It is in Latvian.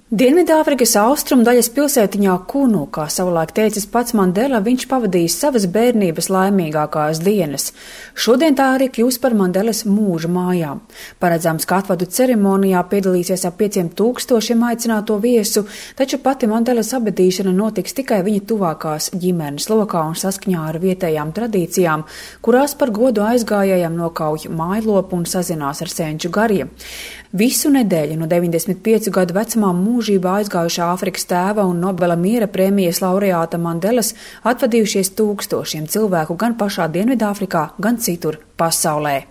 Dienvidāfrikas austrumdaļas pilsētiņā Kunu, kā savulaik teicis pats Mandela, viņš pavadījis savas bērnības laimīgākās dienas. Šodien tā arī kļūs par Mandelas mūža mājām. Paredzams, ka atvadu ceremonijā piedalīsies ap 5000 aicināto viesu, taču pati Mandelas abedīšana notiks tikai viņa tuvākās ģimenes lokā un saskaņā ar vietējām tradīcijām, kurās par godu aizgājējiem nokauj mājlopu un sazinās ar senču gariem. Visu nedēļu no 95 gadu vecumā mūžībā aizgājušā Āfrikas tēva un Nobela miera prēmijas laureāta Mandelas atvadījušies tūkstošiem cilvēku gan pašā Dienvidāfrikā, gan citur pasaulē.